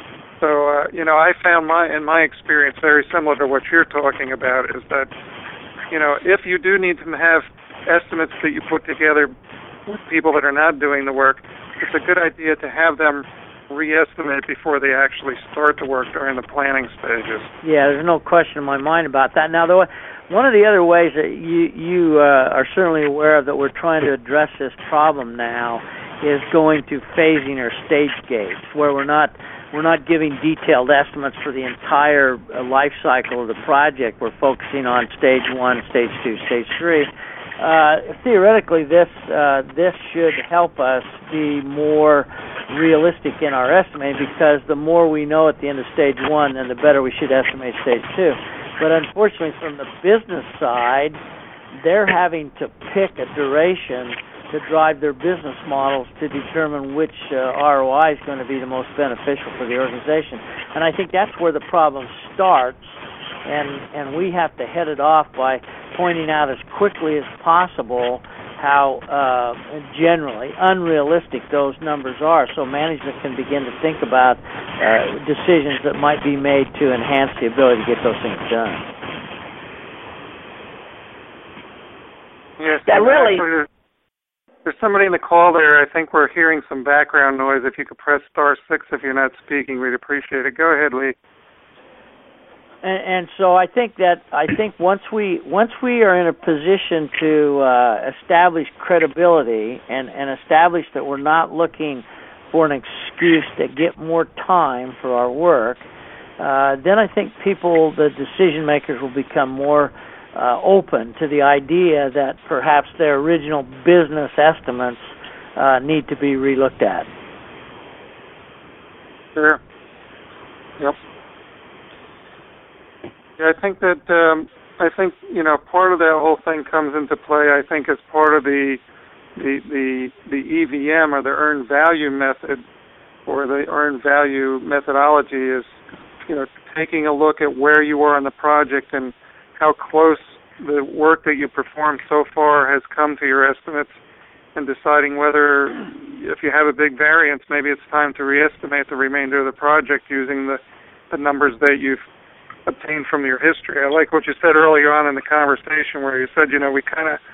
So, uh, you know, I found my, in my experience, very similar to what you're talking about, is that, you know, if you do need to have estimates that you put together with people that are not doing the work, it's a good idea to have them re-estimate before they actually start to work during the planning stages. Yeah, there's no question in my mind about that. Now, though, one of the other ways that you you uh, are certainly aware of that we're trying to address this problem now is going to phasing or stage gates, where we're not we're not giving detailed estimates for the entire life cycle of the project. We're focusing on stage one, stage two, stage three. Uh, theoretically, this uh, this should help us be more realistic in our estimate, because the more we know at the end of stage one, then the better we should estimate stage two. But unfortunately, from the business side, they're having to pick a duration to drive their business models to determine which uh, R O I is going to be the most beneficial for the organization. And I think that's where the problem starts, and, and we have to head it off by pointing out as quickly as possible how uh, generally unrealistic those numbers are, so management can begin to think about uh, decisions that might be made to enhance the ability to get those things done. Yes, that really... Actually, there's somebody in the call there. I think we're hearing some background noise. If you could press star six if you're not speaking, we'd appreciate it. Go ahead, Lee. And, and so I think that I think once we once we are in a position to uh, establish credibility and, and establish that we're not looking for an excuse to get more time for our work, uh, then I think people, the decision makers, will become more Uh, open to the idea that perhaps their original business estimates uh, need to be relooked at. Sure. Yep. Yeah, I think that um, I think you know part of that whole thing comes into play. I think as part of the the the, the E V M, or the earned value method, or the earned value methodology, is you know taking a look at where you are on the project and how close the work that you performed so far has come to your estimates, and deciding whether, if you have a big variance, maybe it's time to reestimate the remainder of the project using the, the numbers that you've obtained from your history. I like what you said earlier on in the conversation, where you said, you know, we kind of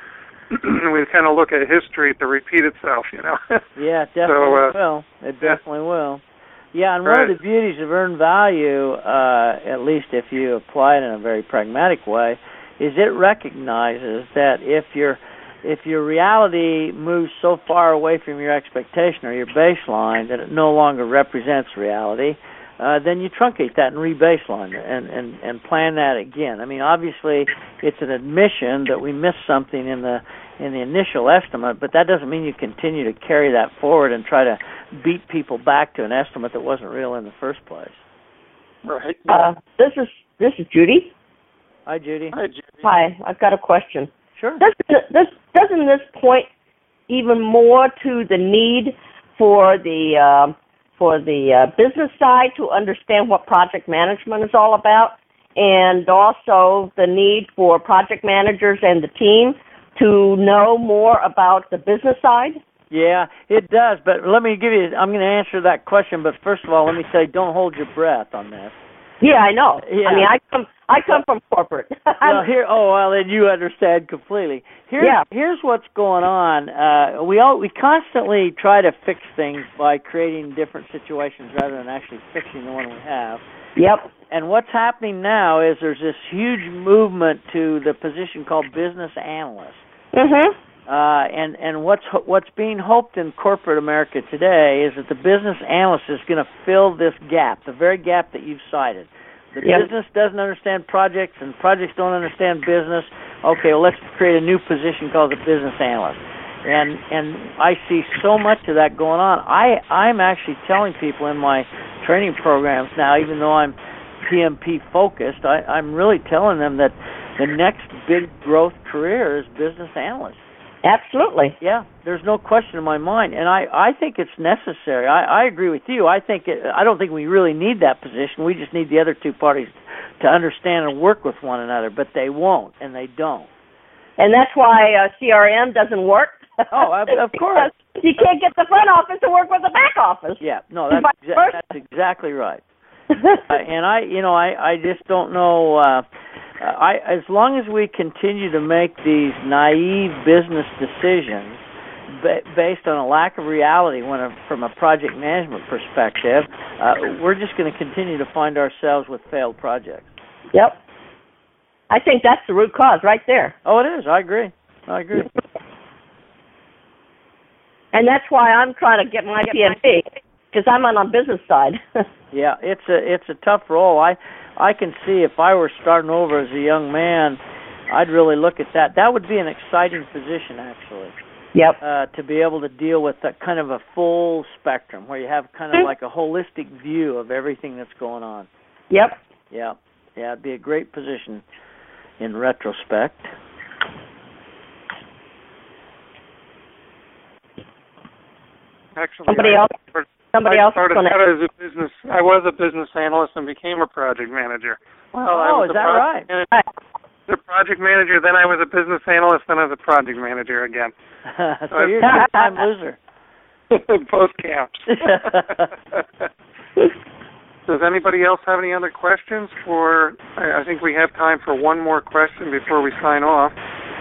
we kind of look at history to repeat itself, you know. Yeah, it definitely so, uh, will. It definitely yeah. will. Yeah, and right. one of the beauties of earned value, uh, at least if you apply it in a very pragmatic way, is it recognizes that if your if your reality moves so far away from your expectation or your baseline that it no longer represents reality, uh, then you truncate that and re-baseline it and, and, and plan that again. I mean, obviously, it's an admission that we missed something in the in the initial estimate, but that doesn't mean you continue to carry that forward and try to beat people back to an estimate that wasn't real in the first place. Right. Uh, this is this is Judy. Hi, Judy. Hi, Judy. Hi, I've got a question. Sure. Doesn't this, doesn't this point even more to the need for the uh, for the uh, business side to understand what project management is all about, and also the need for project managers and the team to know more about the business side? Yeah, it does. But let me give you, I'm going to answer that question. But first of all, let me say, don't hold your breath on this. Yeah, I know. Yeah. I mean, I come I come from corporate. Well, here, oh, well, then you understand completely. Here's, yeah. here's what's going on. Uh, we all we constantly try to fix things by creating different situations rather than actually fixing the one we have. Yep. And what's happening now is there's this huge movement to the position called business analyst. Mhm. Uh, and and what's what's being hoped in corporate America today is that the business analyst is going to fill this gap, the very gap that you've cited. The yep. business doesn't understand projects, and projects don't understand business. Okay, well, let's create a new position called the business analyst. And and I see so much of that going on. I I'm actually telling people in my training programs now, even though I'm P M P focused, I, I'm really telling them that the next big growth career is business analyst. Absolutely. Yeah, there's no question in my mind, and I, I think it's necessary. I, I agree with you. I think it, I don't think we really need that position. We just need the other two parties to understand and work with one another, but they won't, and they don't. And that's why uh, C R M doesn't work. Oh, of, of course. You can't get the front office to work with the back office. Yeah, no, that's, exa- that's exactly right. uh, and I, you know, I, I just don't know. Uh, I, as long as we continue to make these naive business decisions ba- based on a lack of reality, when a, from a project management perspective, uh, we're just going to continue to find ourselves with failed projects. Yep. I think that's the root cause right there. Oh, it is. I agree. I agree. And that's why I'm trying to get my P M P, because I'm on the business side. Yeah, it's a it's a tough role. I I can see if I were starting over as a young man, I'd really look at that. That would be an exciting position, actually. Yep. Uh, to be able to deal with a, kind of a full spectrum, where you have kind of like a holistic view of everything that's going on. Yep. Yeah. Yeah, it'd be a great position in retrospect. Actually, somebody I, else. Somebody I else. started Gonna... out as a business. I was a business analyst and became a project manager. Well, oh, I was is that right? Manager, the project manager. Then I was a business analyst. Then I was a project manager again. so, so you're a time loser. Both camps. Does anybody else have any other questions? For I, I think we have time for one more question before we sign off.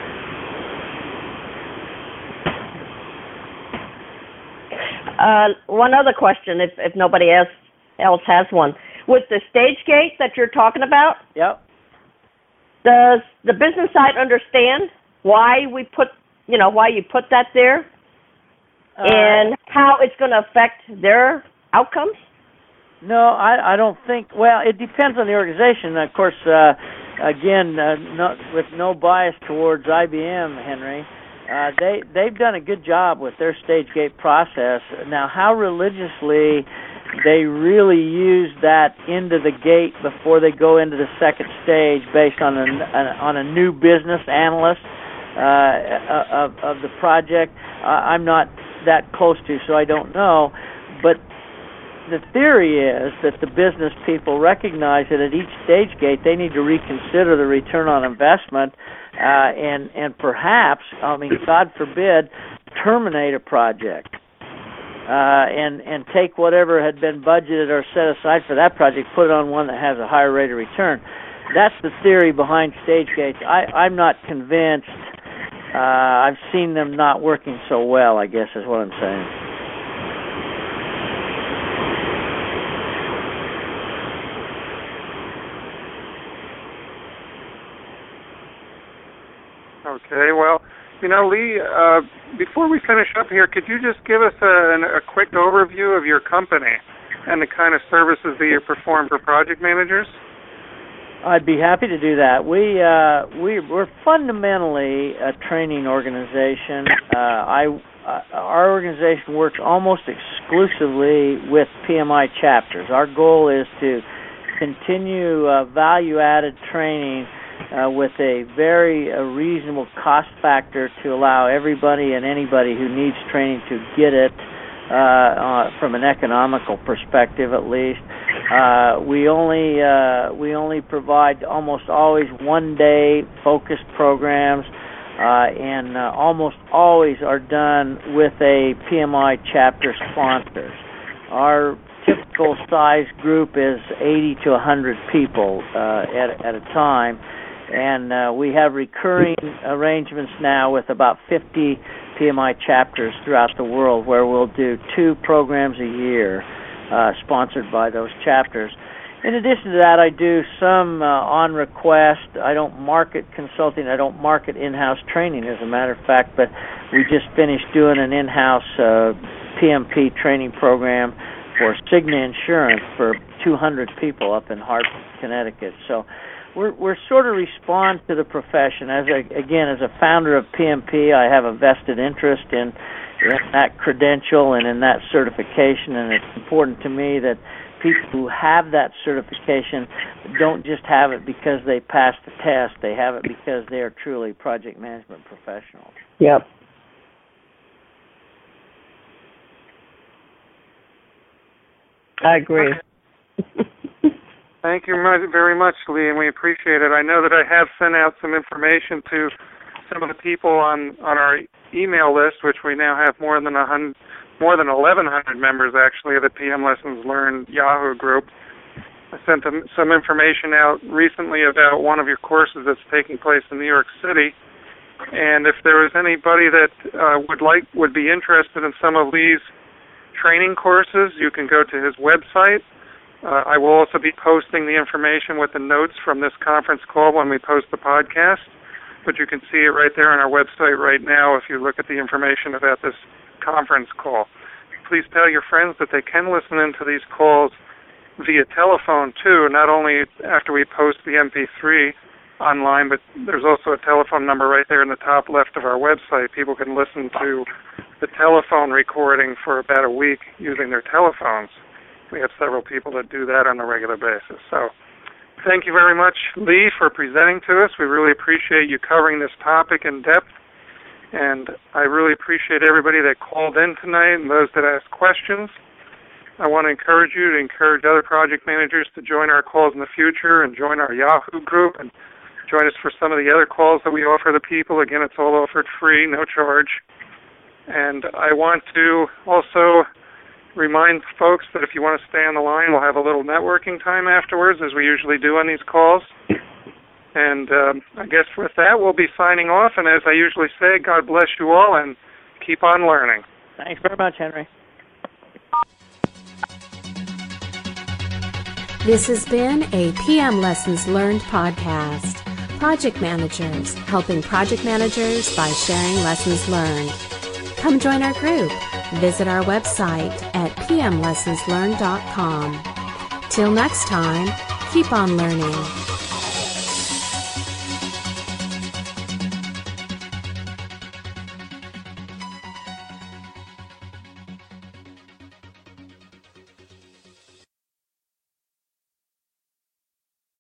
Uh, one other question, if, if nobody else else has one. With the stage gate that you're talking about, yep. Does the business side understand why we put, you know, why you put that there, uh, and how it's going to affect their outcomes? No, I, I don't think. Well, it depends on the organization. Of course, uh, again, uh, no, with no bias towards I B M, Henry. Uh, they, they've done a good job with their stage gate process. Now, how religiously they really use that into the gate before they go into the second stage based on a, on a new business analyst uh, of, of the project, uh, I'm not that close to, so I don't know. But the theory is that the business people recognize that at each stage gate they need to reconsider the return on investment uh, and and perhaps, I mean, God forbid, terminate a project uh, and and take whatever had been budgeted or set aside for that project, put it on one that has a higher rate of return. That's the theory behind stage gates. I, I'm not convinced. Uh, I've seen them not working so well, I guess is what I'm saying. Okay, well, you know, Lee, uh, before we finish up here, could you just give us a, a quick overview of your company and the kind of services that you perform for project managers? I'd be happy to do that. We, uh, we, we're fundamentally a training organization. Uh, I, uh, our organization works almost exclusively with P M I chapters. Our goal is to continue uh, value-added training Uh, with a very uh, reasonable cost factor to allow everybody and anybody who needs training to get it uh, uh, from an economical perspective, at least. Uh, we only uh, we only provide almost always one-day focused programs, uh, and uh, almost always are done with a P M I chapter sponsor. Our typical size group is eighty to one hundred people uh, at at a time. And uh, we have recurring arrangements now with about fifty P M I chapters throughout the world where we'll do two programs a year uh, sponsored by those chapters. In addition to that, I do some uh, on request. I don't market consulting. I don't market in-house training, as a matter of fact, but we just finished doing an in-house uh, P M P training program for Cigna Insurance for two hundred people up in Hartford, Connecticut. So We're, we're sort of respond to the profession. As a, again, as a founder of P M P, I have a vested interest in, in that credential and in that certification, and it's important to me that people who have that certification don't just have it because they passed the test. They have it because they are truly project management professionals. Yep. I agree. Thank you very much, Lee, and we appreciate it. I know that I have sent out some information to some of the people on, on our email list, which we now have more than a hundred, more than eleven hundred members, actually, of the P M Lessons Learned Yahoo group. I sent them some information out recently about one of your courses that's taking place in New York City, and if there was anybody that uh, would like would be interested in some of Lee's training courses, you can go to his website. Uh, I will also be posting the information with the notes from this conference call when we post the podcast, but you can see it right there on our website right now if you look at the information about this conference call. Please tell your friends that they can listen into these calls via telephone, too, not only after we post the M P three online, but there's also a telephone number right there in the top left of our website. People can listen to the telephone recording for about a week using their telephones. We have several people that do that on a regular basis. So thank you very much, Lee, for presenting to us. We really appreciate you covering this topic in depth, and I really appreciate everybody that called in tonight and those that asked questions. I want to encourage you to encourage other project managers to join our calls in the future and join our Yahoo group and join us for some of the other calls that we offer the people. Again, it's all offered free, no charge. And I want to also remind folks that if you want to stay on the line, we'll have a little networking time afterwards, as we usually do on these calls. And um, I guess with that, we'll be signing off. And as I usually say, God bless you all, and keep on learning. Thanks very much, Henry. This has been a P M Lessons Learned podcast. Project Managers, helping project managers by sharing lessons learned. Come join our group. Visit our website at p m lessons learned dot com. Till next time, keep on learning.